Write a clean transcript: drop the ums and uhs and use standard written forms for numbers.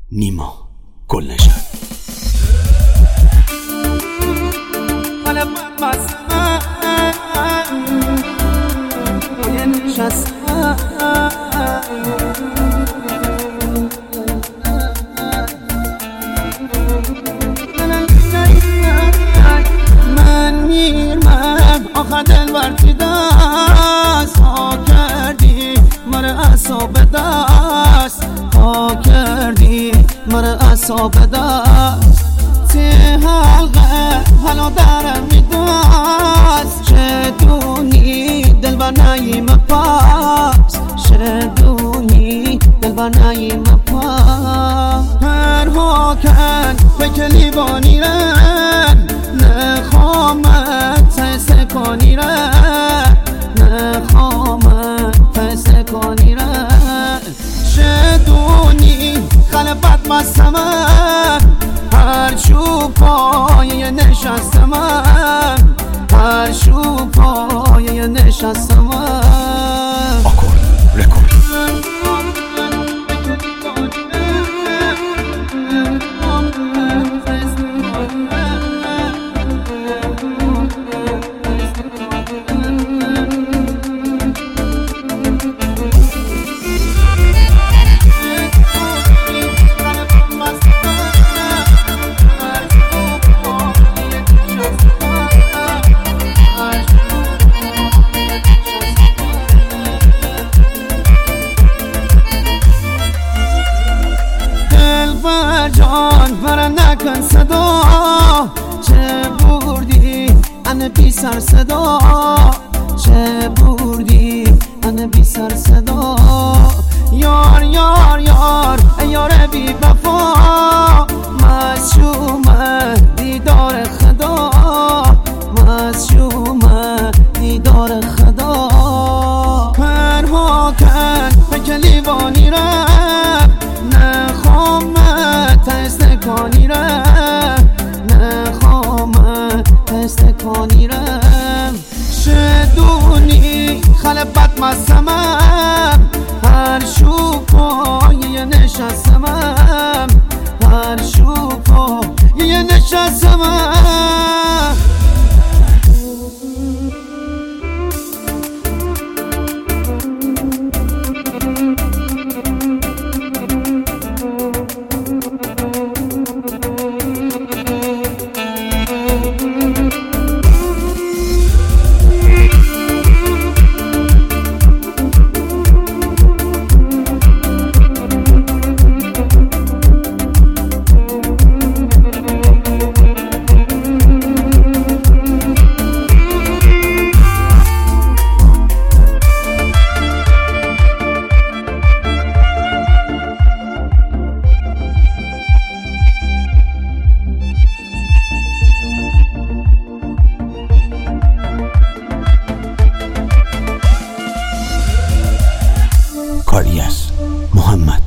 نیما گلنشن. من میرم آخر دل برتی دست ها کردی مره اصاب دست ها کردی مره اصاب دست تی حلقه حالا درم میدست شدونی دل بر نیم پاس شدونی دل بر نیم پاس هر هاکن بکلی بانیرن نخوامت تسته کنیرن نخوامت تسته کنیرن شدونی خلبت مستمم هر شو پایه نشستمم هر شو پایه نشستمم. آکورد رکورد. جان مرا نکن صدا چه بردی ان بی سر صدا چه بردی ان بی سر صدا یار یار یار ای یار بی وفا مشومه دیدار خدا مشومه دیدار خدا پرها کن بکلی بانی رم نخوام تسته کنیرم نخوام تسته کنیرم شدونی خلبت مستمم هر شو پایه نشستمم هر شو پایه نشستمم. کاریس محمد